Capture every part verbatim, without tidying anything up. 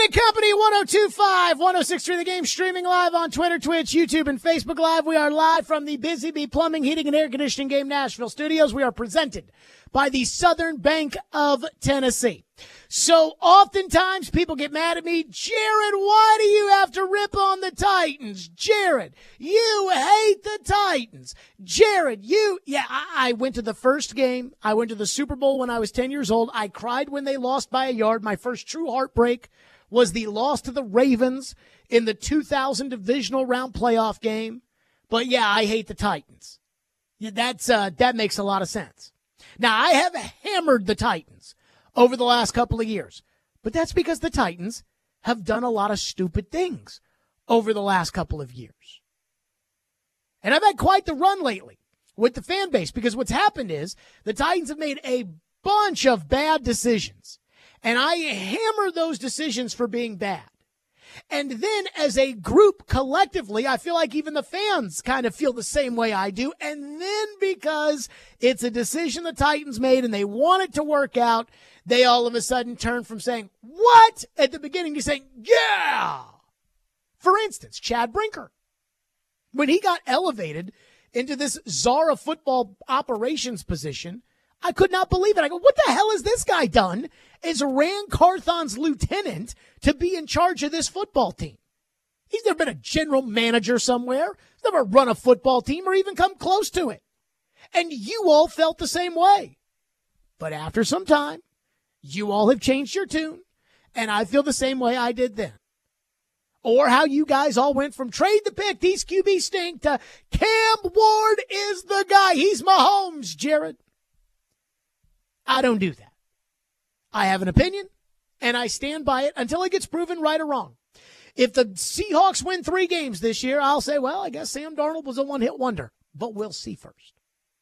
and Company, one oh two point five, one oh six point three The Game, streaming live on Twitter, Twitch, YouTube, and Facebook Live. We are live from the Busy Bee Plumbing, Heating, and Air Conditioning Game Nashville studios. We are presented by the Southern Bank of Tennessee. So oftentimes people get mad at me. Jared, why do you have to rip on the Titans? Jared, you hate the Titans. Jared, you, yeah, I, I went to the first game. I went to the Super Bowl when I was ten years old. I cried when they lost by a yard. My first true heartbreak was the loss to the Ravens in the two thousand divisional round playoff game. But yeah, I hate the Titans. Yeah, that's, uh, that makes a lot of sense. Now, I have hammered the Titans over the last couple of years, but that's because the Titans have done a lot of stupid things over the last couple of years. And I've had quite the run lately with the fan base because what's happened is the Titans have made a bunch of bad decisions, and I hammer those decisions for being bad. And then as a group collectively, I feel like even the fans kind of feel the same way I do. And then because it's a decision the Titans made and they want it to work out, they all of a sudden turn from saying, what? At the beginning to saying, yeah. For instance, Chad Brinker. When he got elevated into this czar of football operations position, I could not believe it. I go, what the hell has this guy done as Ran Carthon's lieutenant to be in charge of this football team? He's never been a general manager somewhere. He's never run a football team or even come close to it. And you all felt the same way. But after some time, you all have changed your tune, and I feel the same way I did then. Or how you guys all went from trade the pick, these Q B stink, to Cam Ward is the guy. He's Mahomes, Jared. I don't do that. I have an opinion, and I stand by it until it gets proven right or wrong. If the Seahawks win three games this year, I'll say, well, I guess Sam Darnold was a one-hit wonder, but we'll see first.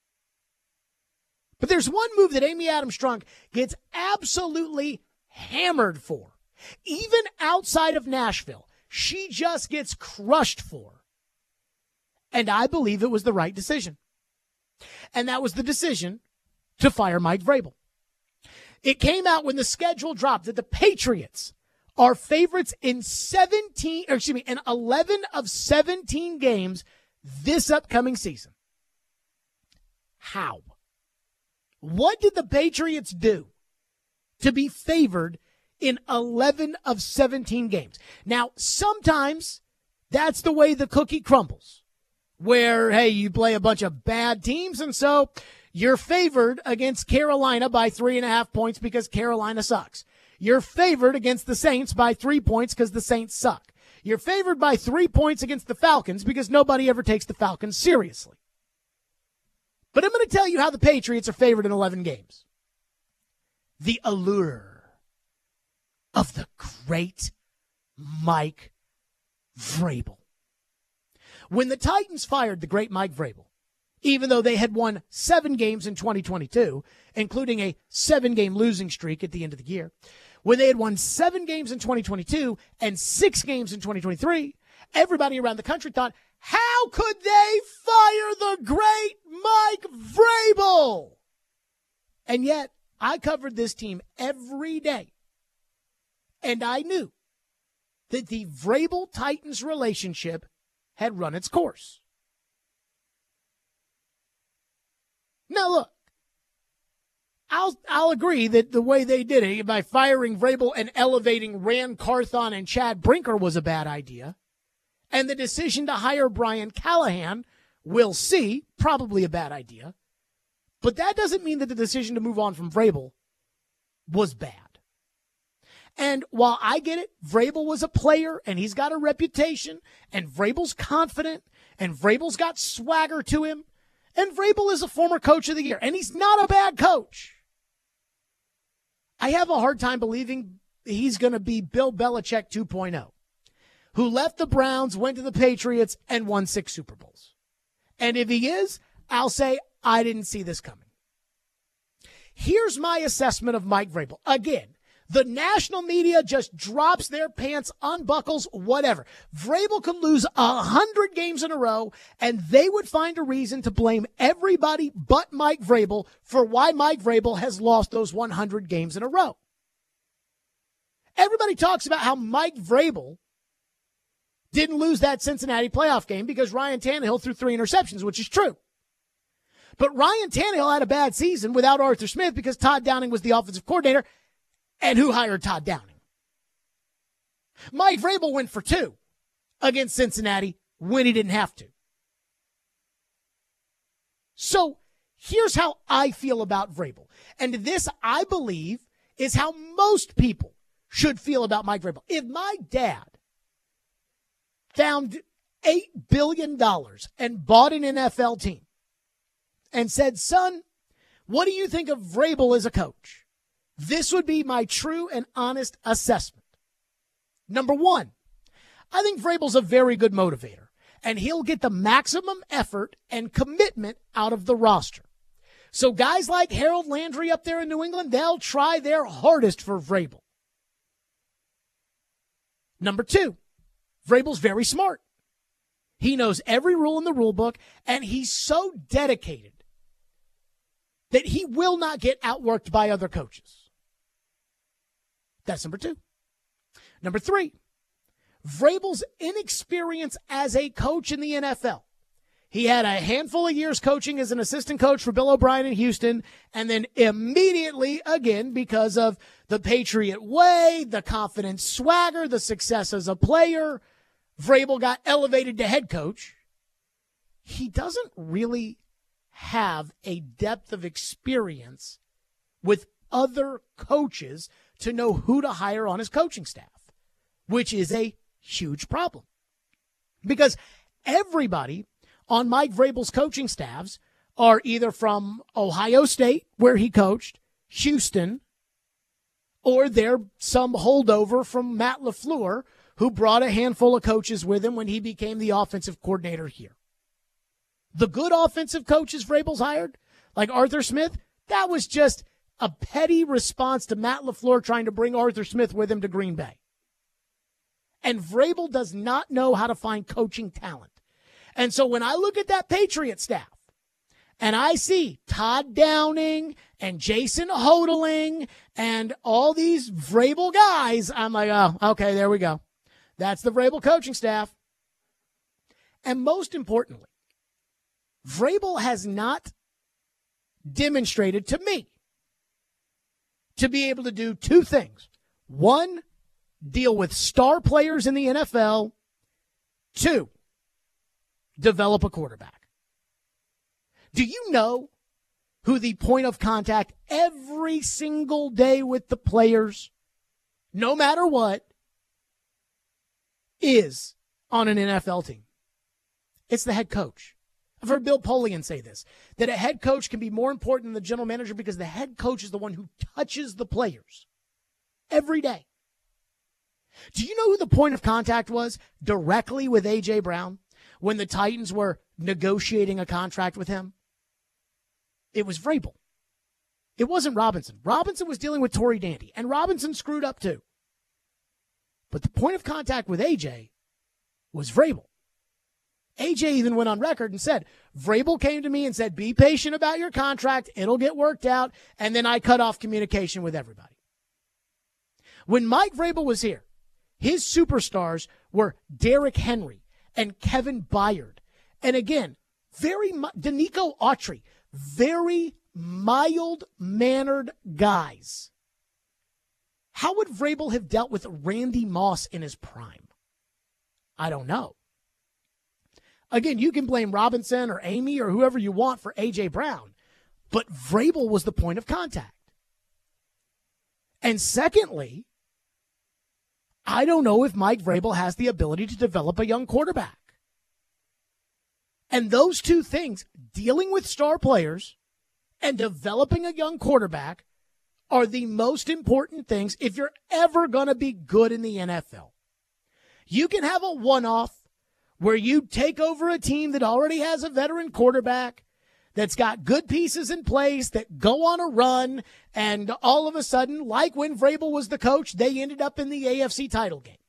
But there's one move that Amy Adams-Strunk gets absolutely hammered for. Even outside of Nashville, she just gets crushed for. And I believe it was the right decision. And that was the decision to fire Mike Vrabel. It came out when the schedule dropped that the Patriots are favorites in seventeen, or excuse me, in eleven of seventeen games this upcoming season. How? What did the Patriots do to be favored in eleven of seventeen games? Now, sometimes that's the way the cookie crumbles, where, hey, you play a bunch of bad teams, and so you're favored against Carolina by three and a half points because Carolina sucks. You're favored against the Saints by three points because the Saints suck. You're favored by three points against the Falcons because nobody ever takes the Falcons seriously. But I'm going to tell you how the Patriots are favored in eleven games. The allure of the great Mike Vrabel. When the Titans fired the great Mike Vrabel, even though they had won seven games in twenty twenty-two, including a seven-game losing streak at the end of the year, when they had won seven games in twenty twenty-two and six games in twenty twenty-three, everybody around the country thought, how could they fire the great Mike Vrabel? And yet, I covered this team every day, and I knew that the Vrabel-Titans relationship had run its course. Now, look, I'll I'll agree that the way they did it, by firing Vrabel and elevating Ran Carthon and Chad Brinker, was a bad idea. And the decision to hire Brian Callahan, we'll see, probably a bad idea. But that doesn't mean that the decision to move on from Vrabel was bad. And while I get it, Vrabel was a player, and he's got a reputation, and Vrabel's confident, and Vrabel's got swagger to him, and Vrabel is a former coach of the year, and he's not a bad coach. I have a hard time believing he's going to be Bill Belichick two point oh, who left the Browns, went to the Patriots, and won six Super Bowls. And if he is, I'll say, I didn't see this coming. Here's my assessment of Mike Vrabel. Again, the national media just drops their pants, unbuckles, whatever. Vrabel could lose a hundred games in a row, and they would find a reason to blame everybody but Mike Vrabel for why Mike Vrabel has lost those one hundred games in a row. Everybody talks about how Mike Vrabel didn't lose that Cincinnati playoff game because Ryan Tannehill threw three interceptions, which is true. But Ryan Tannehill had a bad season without Arthur Smith because Todd Downing was the offensive coordinator. And who hired Todd Downing? Mike Vrabel went for two against Cincinnati when he didn't have to. So here's how I feel about Vrabel. And this, I believe, is how most people should feel about Mike Vrabel. If my dad found eight billion dollars and bought an N F L team and said, son, what do you think of Vrabel as a coach? This would be my true and honest assessment. Number one, I think Vrabel's a very good motivator, and he'll get the maximum effort and commitment out of the roster. So guys like Harold Landry up there in New England, they'll try their hardest for Vrabel. Number two, Vrabel's very smart. He knows every rule in the rule book, and he's so dedicated that he will not get outworked by other coaches. That's number two. Number three, Vrabel's inexperience as a coach in the N F L. He had a handful of years coaching as an assistant coach for Bill O'Brien in Houston, and then immediately, again, because of the Patriot way, the confident swagger, the success as a player, Vrabel got elevated to head coach. He doesn't really have a depth of experience with other coaches to know who to hire on his coaching staff, which is a huge problem. Because everybody on Mike Vrabel's coaching staffs are either from Ohio State, where he coached, Houston, or they're some holdover from Matt LaFleur, who brought a handful of coaches with him when he became the offensive coordinator here. The good offensive coaches Vrabel's hired, like Arthur Smith, that was just a petty response to Matt LaFleur trying to bring Arthur Smith with him to Green Bay. And Vrabel does not know how to find coaching talent. And so when I look at that Patriot staff and I see Todd Downing and Jason Hodling and all these Vrabel guys, I'm like, oh, okay, there we go. That's the Vrabel coaching staff. And most importantly, Vrabel has not demonstrated to me to be able to do two things. One, deal with star players in the N F L. Two, develop a quarterback. Do you know who the point of contact every single day with the players, no matter what, is on an N F L team? It's the head coach. I've heard Bill Polian say this, that a head coach can be more important than the general manager because the head coach is the one who touches the players every day. Do you know who the point of contact was directly with A J. Brown when the Titans were negotiating a contract with him? It was Vrabel. It wasn't Robinson. Robinson was dealing with Torrey Dandy, and Robinson screwed up too. But the point of contact with A J was Vrabel. A J even went on record and said, Vrabel came to me and said, be patient about your contract. It'll get worked out. And then I cut off communication with everybody. When Mike Vrabel was here, his superstars were Derrick Henry and Kevin Byard. And again, very, Danico Autry, very mild-mannered guys. How would Vrabel have dealt with Randy Moss in his prime? I don't know. Again, you can blame Robinson or Amy or whoever you want for A J. Brown, but Vrabel was the point of contact. And secondly, I don't know if Mike Vrabel has the ability to develop a young quarterback. And those two things, dealing with star players and developing a young quarterback, are the most important things if you're ever going to be good in the N F L. You can have a one-off where you take over a team that already has a veteran quarterback, that's got good pieces in place, that go on a run, and all of a sudden, like when Vrabel was the coach, they ended up in the A F C title game.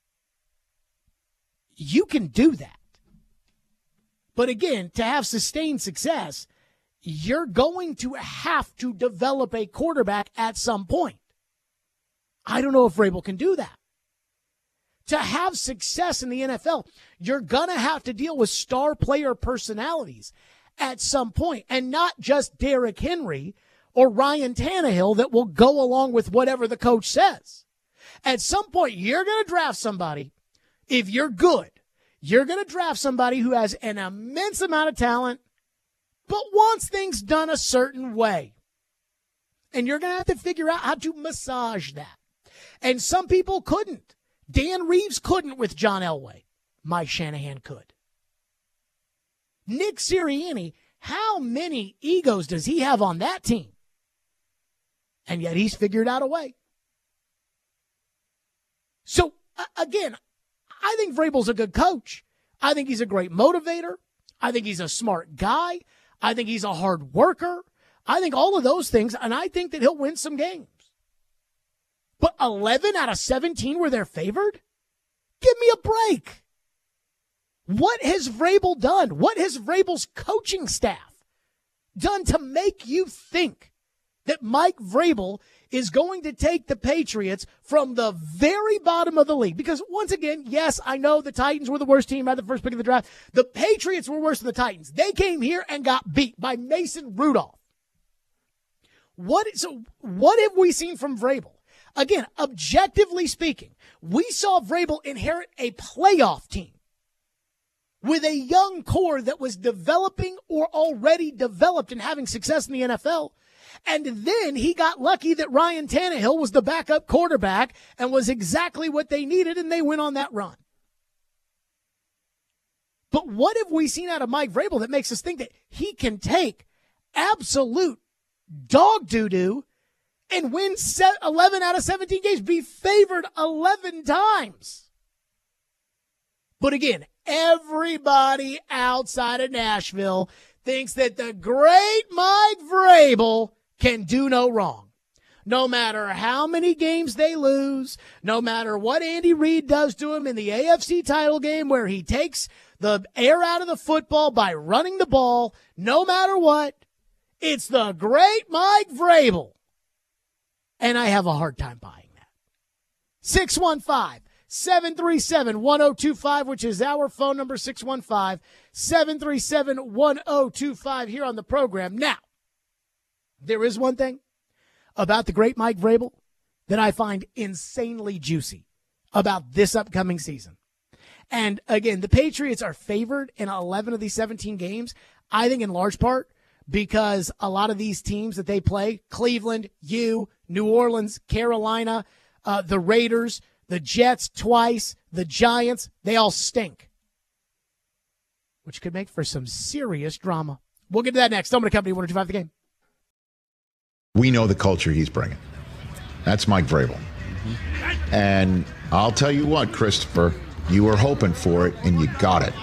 You can do that. But again, to have sustained success, you're going to have to develop a quarterback at some point. I don't know if Vrabel can do that. To have success in the N F L, you're going to have to deal with star player personalities at some point, and not just Derrick Henry or Ryan Tannehill that will go along with whatever the coach says. At some point, you're going to draft somebody. If you're good, you're going to draft somebody who has an immense amount of talent, but wants things done a certain way. And you're going to have to figure out how to massage that. And some people couldn't. Dan Reeves couldn't with John Elway. Mike Shanahan could. Nick Sirianni, how many egos does he have on that team? And yet he's figured out a way. So, uh, again, I think Vrabel's a good coach. I think he's a great motivator. I think he's a smart guy. I think he's a hard worker. I think all of those things, and I think that he'll win some games. But eleven out of seventeen were they're favored? Give me a break. What has Vrabel done? What has Vrabel's coaching staff done to make you think that Mike Vrabel is going to take the Patriots from the very bottom of the league? Because once again, yes, I know the Titans were the worst team at the first pick of the draft. The Patriots were worse than the Titans. They came here and got beat by Mason Rudolph. What, so what have we seen from Vrabel? Again, objectively speaking, we saw Vrabel inherit a playoff team with a young core that was developing or already developed and having success in the N F L. And then he got lucky that Ryan Tannehill was the backup quarterback and was exactly what they needed, and they went on that run. But what have we seen out of Mike Vrabel that makes us think that he can take absolute dog doo-doo and win eleven out of seventeen games, be favored eleven times? But again, everybody outside of Nashville thinks that the great Mike Vrabel can do no wrong. No matter how many games they lose, no matter what Andy Reid does to him in the A F C title game where he takes the air out of the football by running the ball, no matter what, it's the great Mike Vrabel. And I have a hard time buying that. six one five, seven three seven, one oh two five, which is our phone number, six one five, seven three seven, one oh two five here on the program. Now, there is one thing about the great Mike Vrabel that I find insanely juicy about this upcoming season. And again, the Patriots are favored in eleven of these seventeen games, I think in large part because a lot of these teams that they play, Cleveland, you, New Orleans, Carolina, uh, the Raiders, the Jets twice, the Giants, they all stink, which could make for some serious drama. We'll get to that next. Tillman and Company, one oh two five The Game. We know the culture he's bringing. That's Mike Vrabel. Mm-hmm. And I'll tell you what, Christopher, you were hoping for it, and you got it.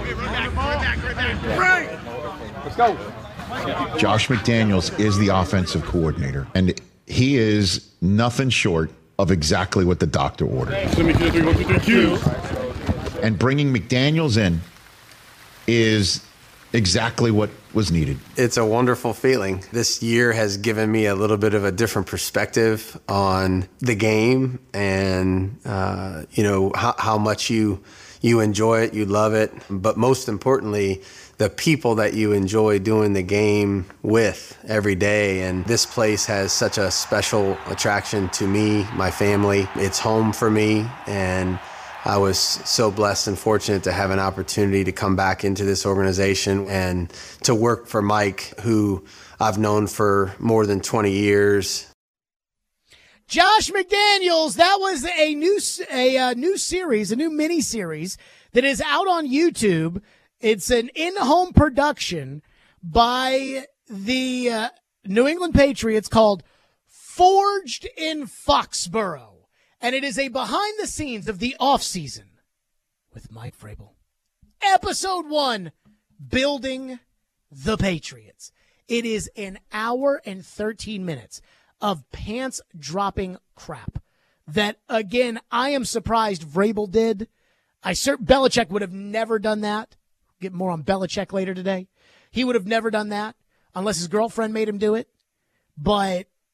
Let's go. Josh McDaniels is the offensive coordinator, and he is nothing short of exactly what the doctor ordered. And bringing McDaniels in is exactly what was needed. It's a wonderful feeling. This year has given me a little bit of a different perspective on the game and, uh, you know, how, how much you you enjoy it, you love it, but most importantly, the people that you enjoy doing the game with every day. And this place has such a special attraction to me, my family. It's home for me, and I was so blessed and fortunate to have an opportunity to come back into this organization and to work for Mike, who I've known for more than twenty years. Josh McDaniels, that was a new a, a new series, a new mini series that is out on YouTube. It's an in-home production by the uh, New England Patriots called Forged in Foxborough. And it is a behind the scenes of the offseason with Mike Vrabel. Episode one, Building the Patriots. It is an hour and thirteen minutes of pants-dropping crap that, again, I am surprised Vrabel did. I cert- Belichick would have never done that. Get more on Belichick later today. He would have never done that unless his girlfriend made him do it. But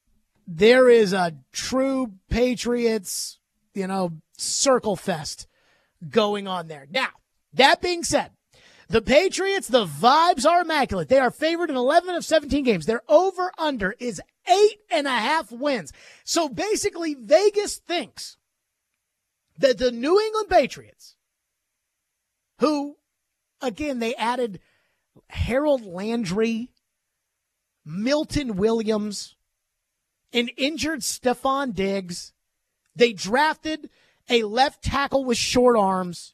there is a true Patriots, you know, circle fest going on there. Now, that being said, the Patriots, the vibes are immaculate. They are favored in eleven of seventeen games. Their over-under is eight and a half wins. So basically, Vegas thinks that the New England Patriots, who, again, they added Harold Landry, Milton Williams, an injured Stephon Diggs. They drafted a left tackle with short arms.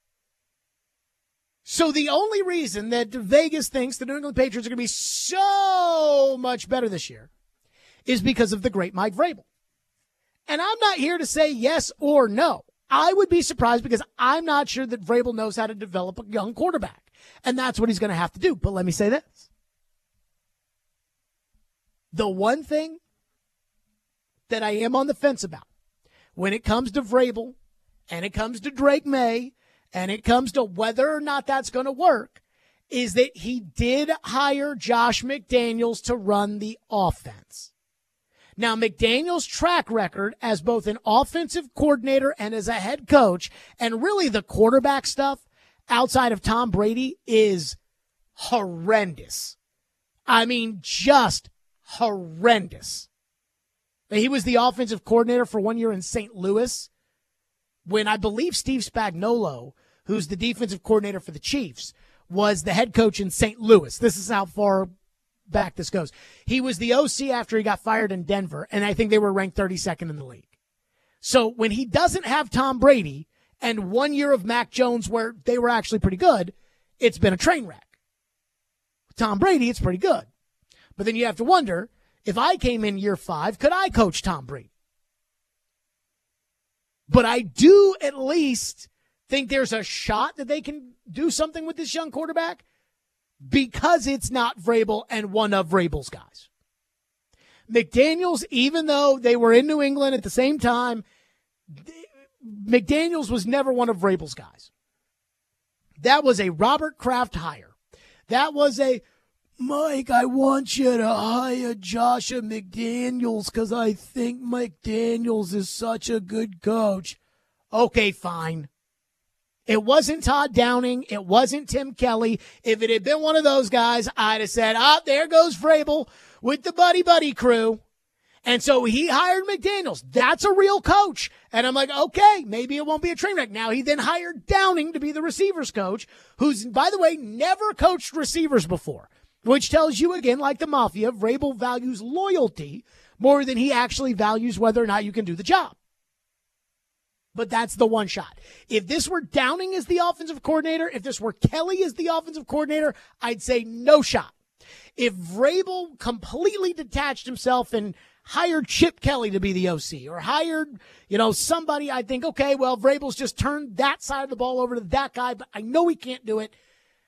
So the only reason that Vegas thinks the New England Patriots are going to be so much better this year is because of the great Mike Vrabel. And I'm not here to say yes or no. I would be surprised because I'm not sure that Vrabel knows how to develop a young quarterback. And that's what he's going to have to do. But let me say this. The one thing that I am on the fence about when it comes to Vrabel and it comes to Drake May and it comes to whether or not that's going to work is that he did hire Josh McDaniels to run the offense. Now, McDaniels' track record as both an offensive coordinator and as a head coach, and really the quarterback stuff outside of Tom Brady, is horrendous. I mean, just horrendous. He was the offensive coordinator for one year in Saint Louis when I believe Steve Spagnuolo, who's the defensive coordinator for the Chiefs, was the head coach in Saint Louis. This is how far back this goes. He was the O C after he got fired in Denver, and I think they were ranked thirty-second in the league. So when he doesn't have Tom Brady and one year of Mac Jones where they were actually pretty good, it's been a train wreck. With Tom Brady, it's pretty good. But then you have to wonder, if I came in year five, could I coach Tom Brady? But I do at least think there's a shot that they can do something with this young quarterback because it's not Vrabel and one of Vrabel's guys. McDaniels, even though they were in New England at the same time, McDaniels was never one of Vrabel's guys. That was a Robert Kraft hire. That was a, Mike, I want you to hire Joshua McDaniels because I think McDaniels is such a good coach. Okay, fine. It wasn't Todd Downing. It wasn't Tim Kelly. If it had been one of those guys, I'd have said, ah, there goes Vrabel with the buddy-buddy crew. And so he hired McDaniels. That's a real coach. And I'm like, okay, maybe it won't be a train wreck. Now he then hired Downing to be the receivers coach, who's, by the way, never coached receivers before, which tells you, again, like the Mafia, Vrabel values loyalty more than he actually values whether or not you can do the job. But that's the one shot. If this were Downing as the offensive coordinator, if this were Kelly as the offensive coordinator, I'd say no shot. If Vrabel completely detached himself and hired Chip Kelly to be the O C or hired, you know, somebody, I think, okay, well, Vrabel's just turned that side of the ball over to that guy, but I know he can't do it.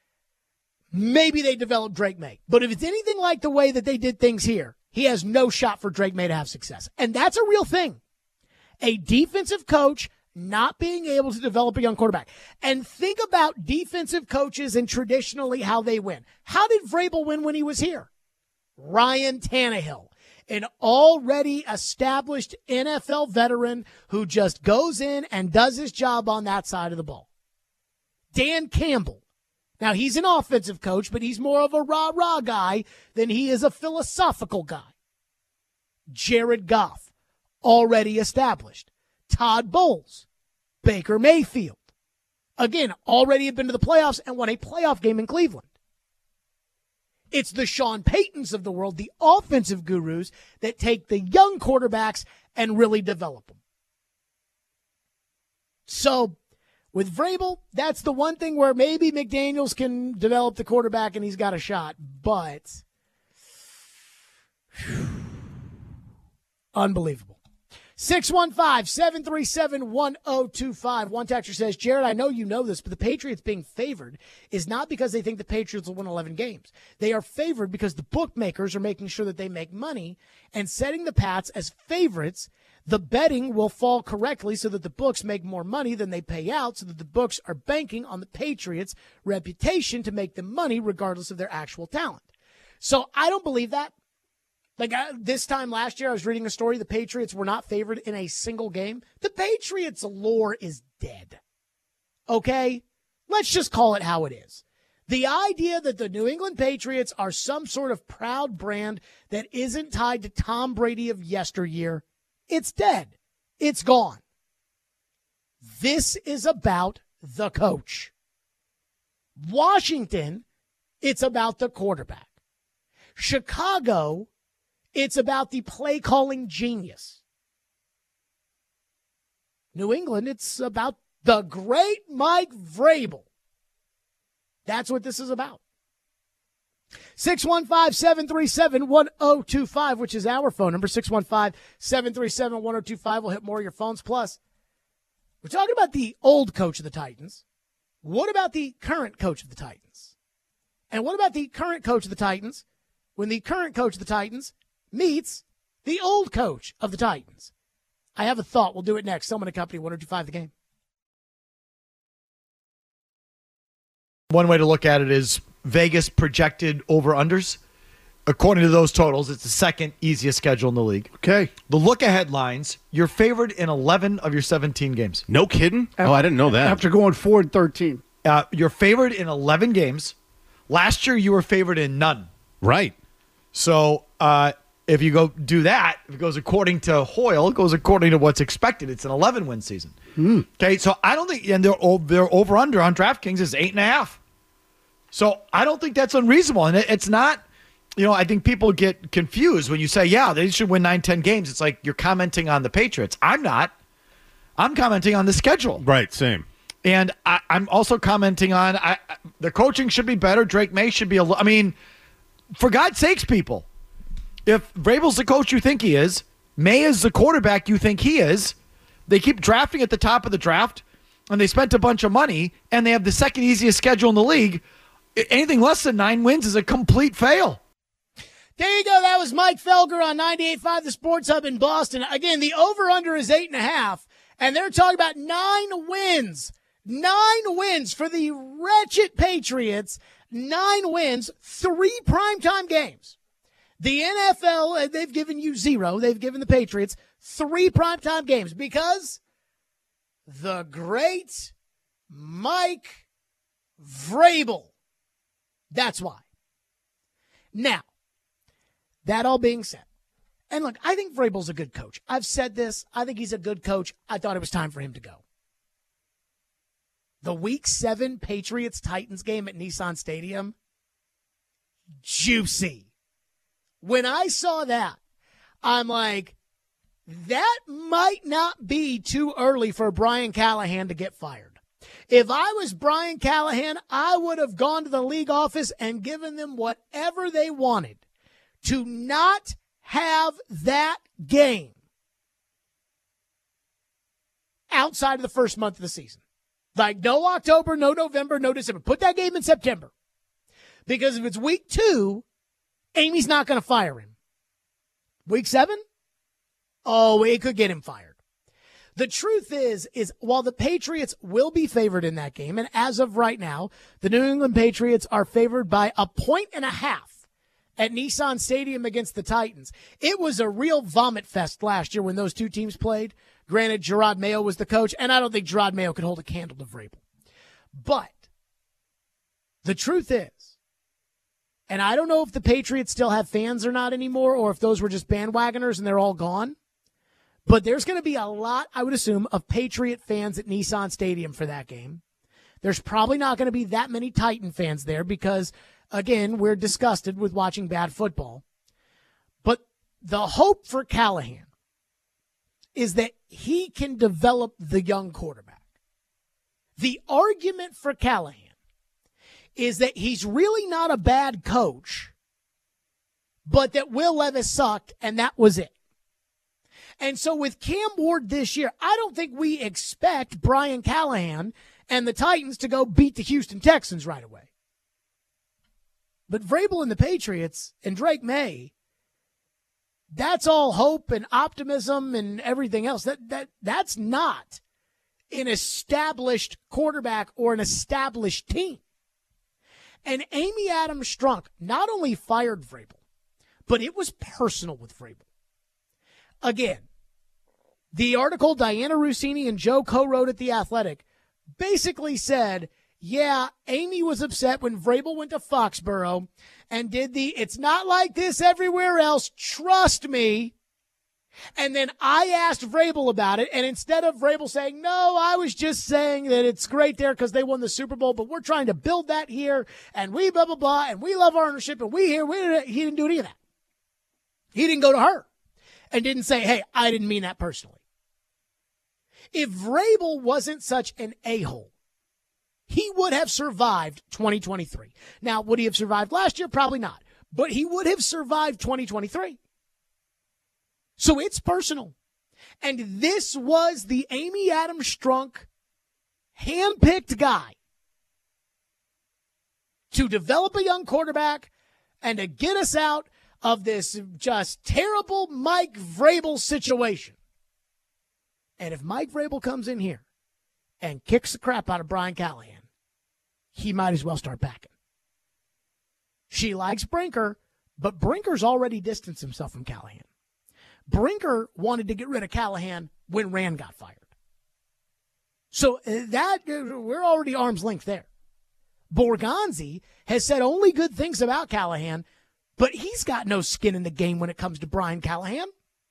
Maybe they develop Drake May. But if it's anything like the way that they did things here, he has no shot for Drake May to have success. And that's a real thing. A defensive coach not being able to develop a young quarterback. And think about defensive coaches and traditionally how they win. How did Vrabel win when he was here? Ryan Tannehill, an already established N F L veteran who just goes in and does his job on that side of the ball. Dan Campbell. Now, he's an offensive coach, but he's more of a rah-rah guy than he is a philosophical guy. Jared Goff, already established. Todd Bowles, Baker Mayfield. Again, already had been to the playoffs and won a playoff game in Cleveland. It's the Sean Paytons of the world, the offensive gurus, that take the young quarterbacks and really develop them. So, with Vrabel, that's the one thing where maybe McDaniels can develop the quarterback and he's got a shot. But, whew, unbelievable. six one five, seven three seven, one oh two five. One texter says, Jared, I know you know this, but the Patriots being favored is not because they think the Patriots will win eleven games. They are favored because the bookmakers are making sure that they make money and setting the Pats as favorites. The betting will fall correctly so that the books make more money than they pay out, so that the books are banking on the Patriots' reputation to make them money regardless of their actual talent. So I don't believe that. Like I, this time last year, I was reading a story. The Patriots were not favored in a single game. The Patriots lore is dead. Okay? Let's just call it how it is. The idea that the New England Patriots are some sort of proud brand that isn't tied to Tom Brady of yesteryear, it's dead. It's gone. This is about the coach. Washington, it's about the quarterback. Chicago, it's about the play-calling genius. New England, it's about the great Mike Vrabel. That's what this is about. six one five, seven three seven, one oh two five, which is our phone number, six one five, seven three seven, one oh two five. We'll hit more of your phones. Plus, we're talking about the old coach of the Titans. What about the current coach of the Titans? And what about the current coach of the Titans when the current coach of the Titans meets the old coach of the Titans? I have a thought. We'll do it next. Someone and Company, one oh two five The Game. One way to look at it is Vegas projected over-unders. According to those totals, it's the second easiest schedule in the league. Okay. The look-ahead lines, you're favored in eleven of your seventeen games. No kidding? Oh, I didn't know that. After going four and thirteen. Uh, you're favored in eleven games. Last year, you were favored in none. Right. So uh, if you go do that, if it goes according to Hoyle, it goes according to what's expected. It's an eleven-win season. Mm. Okay, so I don't think, and their their over-under on DraftKings is eight and a half. So I don't think that's unreasonable, and it, it's not. You know, I think people get confused when you say, yeah, they should win nine, ten games. It's like you're commenting on the Patriots. I'm not. I'm commenting on the schedule. Right, same. And I, I'm also commenting on I, the coaching should be better. Drake May should be a I mean, for God's sakes, people, if Vrabel's the coach you think he is, May is the quarterback you think he is, they keep drafting at the top of the draft, and they spent a bunch of money, and they have the second easiest schedule in the league, anything less than nine wins is a complete fail. There you go. That was Mike Felger on ninety-eight point five The Sports Hub in Boston. Again, the over-under is eight and a half, and they're talking about nine wins. Nine wins for the wretched Patriots. Nine wins, three primetime games. The N F L, they've given you zero. They've given the Patriots three primetime games because the great Mike Vrabel. That's why. Now, that all being said, and look, I think Vrabel's a good coach. I've said this. I think he's a good coach. I thought it was time for him to go. The Week seven Patriots-Titans game at Nissan Stadium, juicy. When I saw that, I'm like, that might not be too early for Brian Callahan to get fired. If I was Brian Callahan, I would have gone to the league office and given them whatever they wanted to not have that game outside of the first month of the season. Like no October, no November, no December. Put that game in September. Because if it's week two, Amy's not going to fire him. Week seven? Oh, it could get him fired. The truth is, is while the Patriots will be favored in that game, and as of right now, the New England Patriots are favored by a point and a half at Nissan Stadium against the Titans. It was a real vomit fest last year when those two teams played. Granted, Gerard Mayo was the coach, and I don't think Gerard Mayo could hold a candle to Vrabel. But the truth is, and I don't know if the Patriots still have fans or not anymore, or if those were just bandwagoners and they're all gone, but there's going to be a lot, I would assume, of Patriot fans at Nissan Stadium for that game. There's probably not going to be that many Titan fans there because, again, we're disgusted with watching bad football. But the hope for Callahan is that he can develop the young quarterback. The argument for Callahan is that he's really not a bad coach, but that Will Levis sucked, and that was it. And so with Cam Ward this year, I don't think we expect Brian Callahan and the Titans to go beat the Houston Texans right away. But Vrabel and the Patriots and Drake May, that's all hope and optimism and everything else. That that that's not an established quarterback or an established team. And Amy Adams Strunk not only fired Vrabel, but it was personal with Vrabel. Again, the article Diana Rossini and Joe co-wrote at The Athletic basically said, yeah, Amy was upset when Vrabel went to Foxborough and did the, it's not like this everywhere else, trust me. And then I asked Vrabel about it, and instead of Vrabel saying, no, I was just saying that it's great there because they won the Super Bowl, but we're trying to build that here, and we blah, blah, blah, and we love our ownership, and we here, we, he didn't do any of that. He didn't go to her and didn't say, hey, I didn't mean that personally. If Vrabel wasn't such an a-hole, he would have survived twenty twenty-three. Now, would he have survived last year? Probably not. But he would have survived twenty twenty-three. So it's personal. And this was the Amy Adams Strunk handpicked guy to develop a young quarterback and to get us out of this just terrible Mike Vrabel situation. And if Mike Vrabel comes in here and kicks the crap out of Brian Callahan, he might as well start packing. She likes Brinker, but Brinker's already distanced himself from Callahan. Brinker wanted to get rid of Callahan when Rand got fired. So that we're already arm's length there. Borgonzi has said only good things about Callahan, but he's got no skin in the game when it comes to Brian Callahan.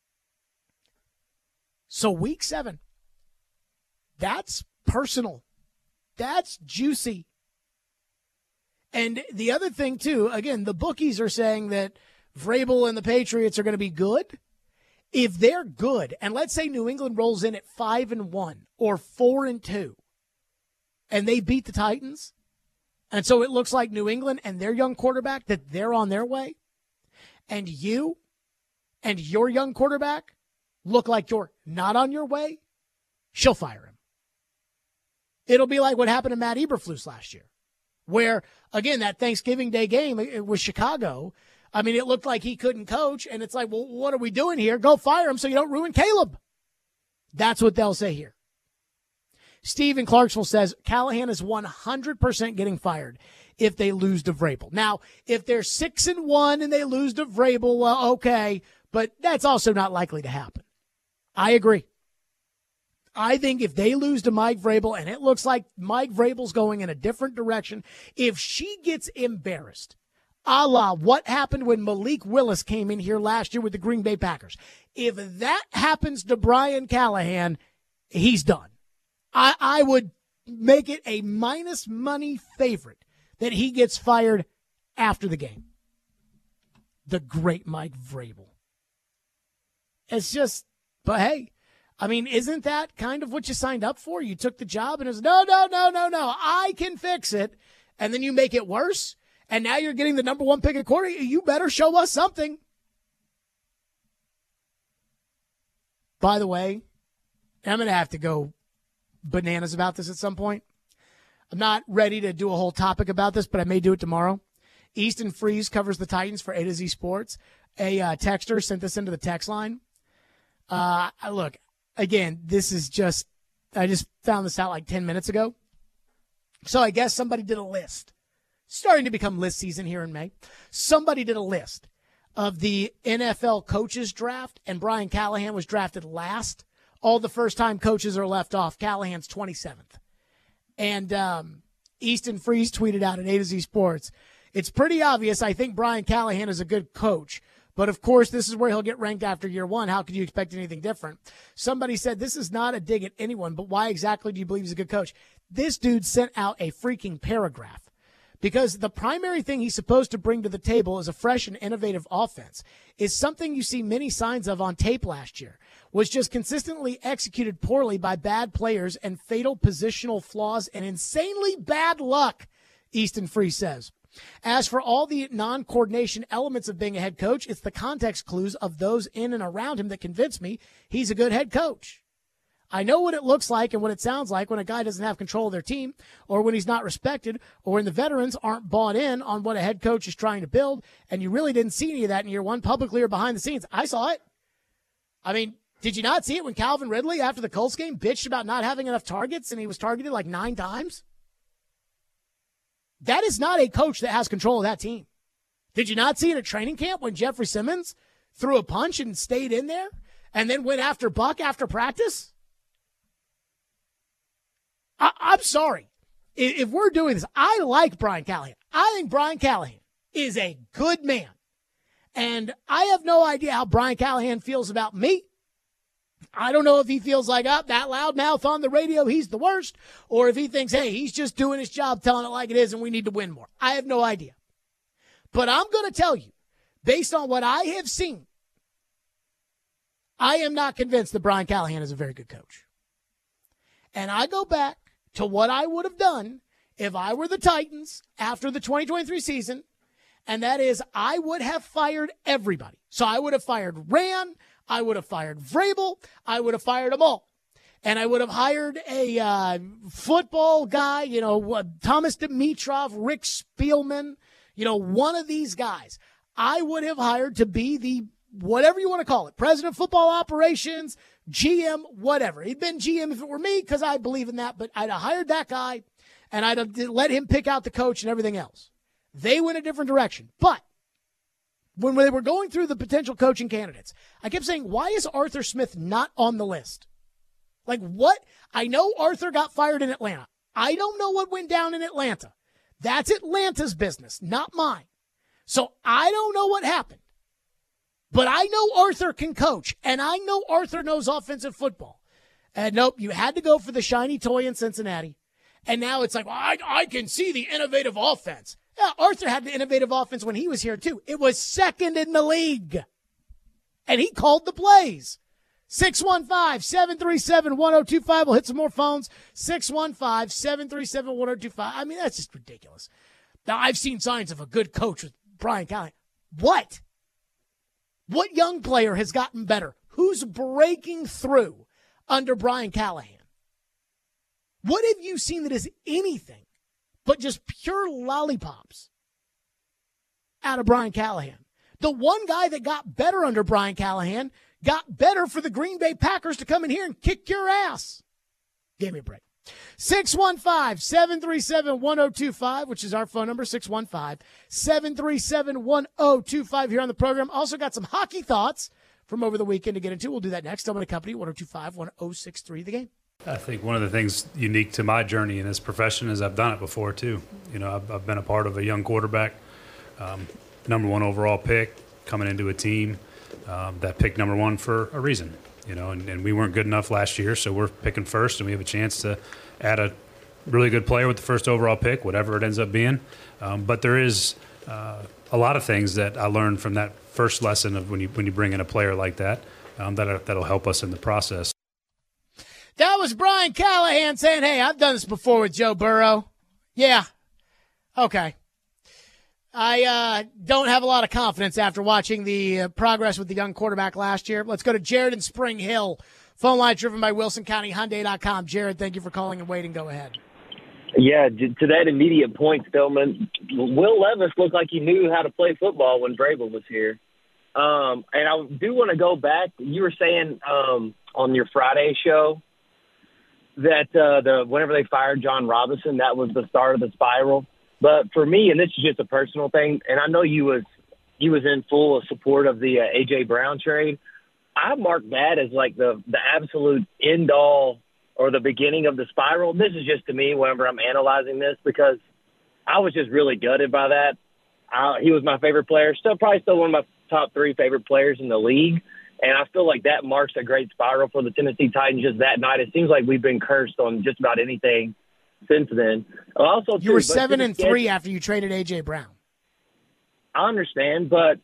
So week seven, that's personal. That's juicy. And the other thing, too, again, the bookies are saying that Vrabel and the Patriots are going to be good. If they're good, and let's say New England rolls in at five and one or four and two, and they beat the Titans, and so it looks like New England and their young quarterback that they're on their way, and you and your young quarterback look like you're not on your way, she'll fire him. It'll be like what happened to Matt Eberflus last year, where, again, that Thanksgiving Day game it was Chicago. I mean, it looked like he couldn't coach, and it's like, well, what are we doing here? Go fire him so you don't ruin Caleb. That's what they'll say here. Steve in Clarksville says Callahan is one hundred percent getting fired if they lose to Vrabel. Now, if they're six and one and they lose to Vrabel, well, okay, but that's also not likely to happen. I agree. I think if they lose to Mike Vrabel and it looks like Mike Vrabel's going in a different direction, if she gets embarrassed, a la what happened when Malik Willis came in here last year with the Green Bay Packers, if that happens to Brian Callahan, he's done. I, I would make it a minus money favorite that he gets fired after the game. The great Mike Vrabel. It's just, but hey, I mean, isn't that kind of what you signed up for? You took the job and it was, no, no, no, no, no, I can fix it. And then you make it worse. And now you're getting the number one pick at quarter. You better show us something. By the way, I'm going to have to go bananas about this at some point. I'm not ready to do a whole topic about this, but I may do it tomorrow. Easton Freeze covers the Titans for A to Z Sports. A uh, texter sent this into the text line. Uh, look, again, this is just, I just found this out like ten minutes ago. So I guess somebody did a list. Starting to become list season here in May. Somebody did a list of the N F L coaches draft, and Brian Callahan was drafted last. All the first-time coaches are left off. Callahan's twenty-seventh. And um, Easton Freeze tweeted out at A to Z Sports, it's pretty obvious I think Brian Callahan is a good coach. But, of course, this is where he'll get ranked after year one. How could you expect anything different? Somebody said this is not a dig at anyone, but why exactly do you believe he's a good coach? This dude sent out a freaking paragraph. Because the primary thing he's supposed to bring to the table is a fresh and innovative offense is something you see many signs of on tape last year, was just consistently executed poorly by bad players and fatal positional flaws and insanely bad luck, Easton Freeze says. As for all the non-coordination elements of being a head coach, it's the context clues of those in and around him that convince me he's a good head coach. I know what it looks like and what it sounds like when a guy doesn't have control of their team or when he's not respected or when the veterans aren't bought in on what a head coach is trying to build, and you really didn't see any of that in year one publicly or behind the scenes. I saw it. I mean, did you not see it when Calvin Ridley, after the Colts game, bitched about not having enough targets and he was targeted like nine times? That is not a coach that has control of that team. Did you not see it at training camp when Jeffrey Simmons threw a punch and stayed in there and then went after Buck after practice? I- I'm sorry. If, if we're doing this, I like Brian Callahan. I think Brian Callahan is a good man. And I have no idea how Brian Callahan feels about me. I don't know if he feels like, oh, that loudmouth on the radio, he's the worst, or if he thinks, hey, he's just doing his job, telling it like it is, and we need to win more. I have no idea. But I'm going to tell you, based on what I have seen, I am not convinced that Brian Callahan is a very good coach. And I go back to what I would have done if I were the Titans after the twenty twenty-three season, and that is I would have fired everybody. So I would have fired Rand, I would have fired Vrabel, I would have fired them all. And I would have hired a uh, football guy, you know, uh, Thomas Dimitrov, Rick Spielman, you know, one of these guys. I would have hired to be the, whatever you want to call it, president of football operations, G M, whatever. He'd been G M if it were me because I believe in that, but I'd have hired that guy and I'd have let him pick out the coach and everything else. They went a different direction. But when they were going through the potential coaching candidates, I kept saying, why is Arthur Smith not on the list? Like what? I know Arthur got fired in Atlanta. I don't know what went down in Atlanta. That's Atlanta's business, not mine. So I don't know what happened. But I know Arthur can coach, and I know Arthur knows offensive football. And nope, you had to go for the shiny toy in Cincinnati. And now it's like, well, I, I can see the innovative offense. Yeah, Arthur had the innovative offense when he was here, too. It was second in the league. And he called the plays. six one five, seven three seven, one oh two five. We'll hit some more phones. six one five, seven three seven, one oh two five. I mean, that's just ridiculous. Now, I've seen signs of a good coach with Brian Callahan. What? What young player has gotten better? Who's breaking through under Brian Callahan? What have you seen that is anything but just pure lollipops out of Brian Callahan? The one guy that got better under Brian Callahan got better for the Green Bay Packers to come in here and kick your ass. Give me a break. six one five, seven three seven, one oh two five, which is our phone number, six one five, seven three seven, one oh two five here on the program. Also got some hockey thoughts from over the weekend to get into. We'll do that next. I'm going to company one oh two five, one oh six three, the game. I think one of the things unique to my journey in this profession is I've done it before too. You know, I've, I've been a part of a young quarterback, um, number one overall pick, coming into a team um, that picked number one for a reason. You know, and, and we weren't good enough last year, so we're picking first, and we have a chance to add a really good player with the first overall pick, whatever it ends up being. Um, but there is uh, a lot of things that I learned from that first lesson of when you when you bring in a player like that, um, that that'll help us in the process. That was Brian Callahan saying, hey, I've done this before with Joe Burrow. Yeah. Okay. I uh, don't have a lot of confidence after watching the uh, progress with the young quarterback last year. Let's go to Jared in Spring Hill. Phone line driven by Wilson County Hyundai dot com. Jared, thank you for calling and waiting. Go ahead. Yeah, to that immediate point, Spillman, Will Levis looked like he knew how to play football when Vrabel was here. Um, and I do want to go back. You were saying um, on your Friday show that uh, the whenever they fired John Robinson, that was the start of the spiral. But for me, and this is just a personal thing, and I know you was you was in full support of the uh, A J. Brown trade. I mark that as like the the absolute end all or the beginning of the spiral. This is just to me whenever I'm analyzing this because I was just really gutted by that. I, he was my favorite player, still probably still one of my top three favorite players in the league. And I feel like that marks a great spiral for the Tennessee Titans just that night. It seems like we've been cursed on just about anything since then. Also, you too, were seven and sketch, three after you traded A J. Brown. I understand, but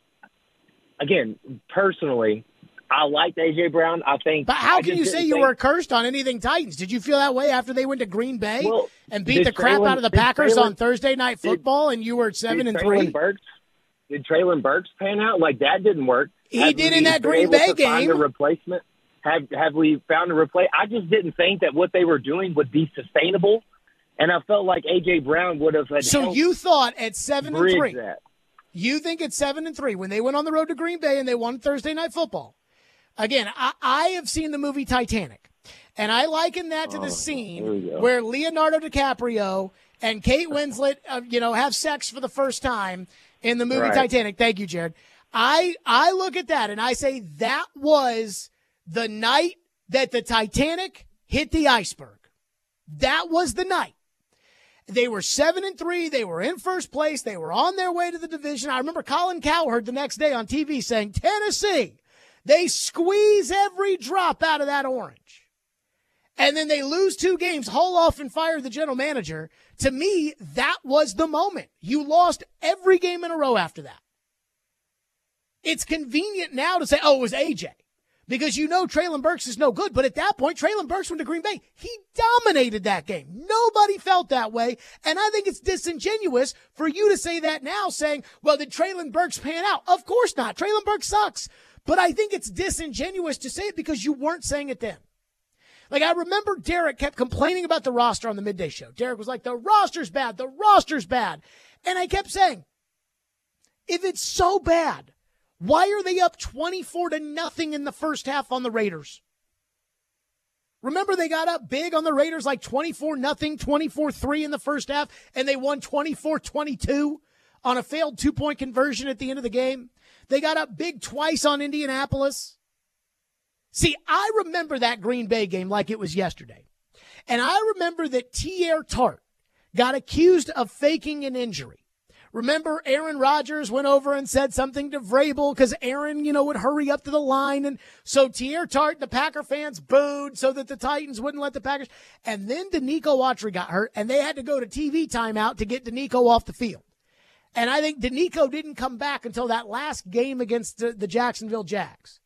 again, personally, I liked A J. Brown. I think. But how I can you say think, you were cursed on anything Titans? Did you feel that way after they went to Green Bay well, and beat the crap Traylon, out of the Packers Traylon, on Thursday Night Football, did, and you were seven and three? Burks, did Traylon Burks pan out? Like that didn't work. He have did in that Green Bay game. Find a replacement? Have Have we found a replace? I just didn't think that what they were doing would be sustainable, and I felt like A J. Brown would have. Had so you thought at seven and three, that. you think at seven and three when they went on the road to Green Bay and they won Thursday Night Football. Again, I, I have seen the movie Titanic, and I liken that to the oh, scene where Leonardo DiCaprio and Kate Winslet, uh, you know, have sex for the first time, in the movie Right. Titanic. Thank you, Jared. I I look at that and I say that was the night that the Titanic hit the iceberg. That was the night. They were seven and three. They were in first place. They were on their way to the division. I remember Colin Cowherd the next day on T V saying, Tennessee, they squeeze every drop out of that orange. And then they lose two games, haul off and fire the general manager. To me, that was the moment. You lost every game in a row after that. It's convenient now to say, oh, it was A J. Because you know Treylon Burks is no good. But at that point, Treylon Burks went to Green Bay. He dominated that game. Nobody felt that way. And I think it's disingenuous for you to say that now, saying, well, did Treylon Burks pan out? Of course not. Treylon Burks sucks. But I think it's disingenuous to say it because you weren't saying it then. Like, I remember Derek kept complaining about the roster on the midday show. Derek was like, the roster's bad. The roster's bad. And I kept saying, if it's so bad, why are they up twenty-four to nothing in the first half on the Raiders? Remember they got up big on the Raiders like twenty-four nothing, twenty-four three in the first half, and they won twenty-four twenty-two on a failed two-point conversion at the end of the game. They got up big twice on Indianapolis. See, I remember that Green Bay game like it was yesterday. And I remember that Teair Tart got accused of faking an injury. Remember, Aaron Rodgers went over and said something to Vrabel because Aaron, you know, would hurry up to the line. And so Teair Tart, the Packer fans booed so that the Titans wouldn't let the Packers. And then Danico Autry got hurt, and they had to go to T V timeout to get Danico off the field. And I think Danico didn't come back until that last game against the, the Jacksonville Jags.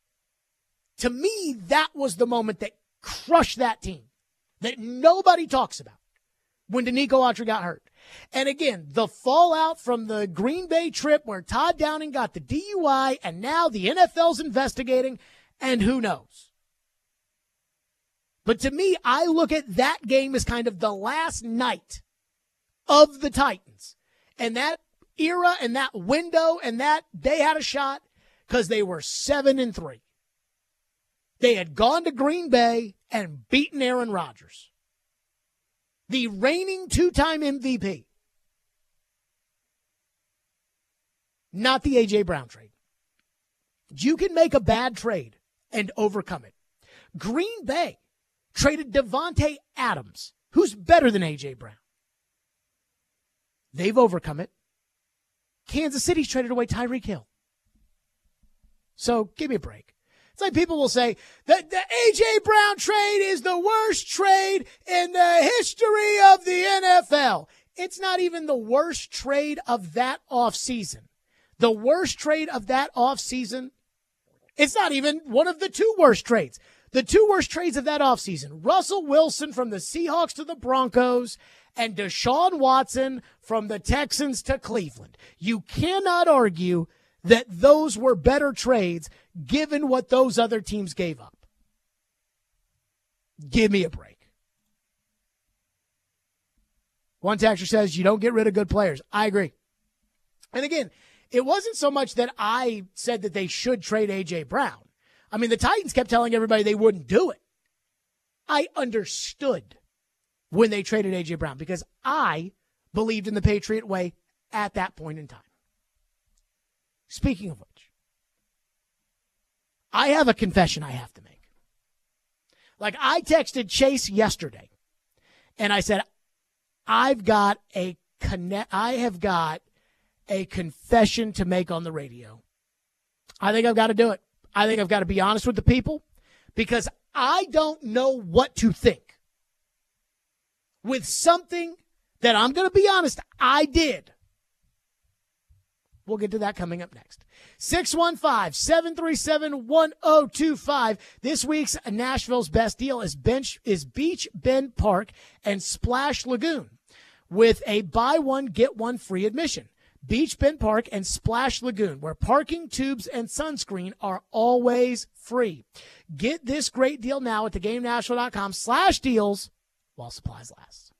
To me, that was the moment that crushed that team that nobody talks about when Danico Autry got hurt. And again, the fallout from the Green Bay trip where Todd Downing got the D U I and now the N F L's investigating, and who knows. But to me, I look at that game as kind of the last night of the Titans. And that era and that window and that they had a shot because they were seven and three. They had gone to Green Bay and beaten Aaron Rodgers, the reigning two-time M V P. Not the A J. Brown trade. You can make a bad trade and overcome it. Green Bay traded Devontae Adams, who's better than A J. Brown. They've overcome it. Kansas City's traded away Tyreek Hill. So give me a break. It's like people will say that the A J. Brown trade is the worst trade in the history of the N F L. It's not even the worst trade of that offseason. The worst trade of that offseason, it's not even one of the two worst trades. The two worst trades of that offseason, Russell Wilson from the Seahawks to the Broncos and Deshaun Watson from the Texans to Cleveland. You cannot argue that those were better trades given what those other teams gave up. Give me a break. One texter says you don't get rid of good players. I agree. And again, it wasn't so much that I said that they should trade A J. Brown. I mean, the Titans kept telling everybody they wouldn't do it. I understood when they traded A J. Brown because I believed in the Patriot way at that point in time. Speaking of which, I have a confession I have to make. Like, I texted Chase yesterday, and I said, I've got a connect, I have got a confession to make on the radio. I think I've got to do it. I think I've got to be honest with the people because I don't know what to think with something that I'm going to be honest, I did. We'll get to that coming up next. six one five, seven three seven, one oh two five. This week's Nashville's Best Deal is bench is Beach Bend Park and Splash Lagoon with a buy one, get one free admission. Beach Bend Park and Splash Lagoon, where parking, tubes, and sunscreen are always free. Get this great deal now at theGameNashville.com slash deals while supplies last.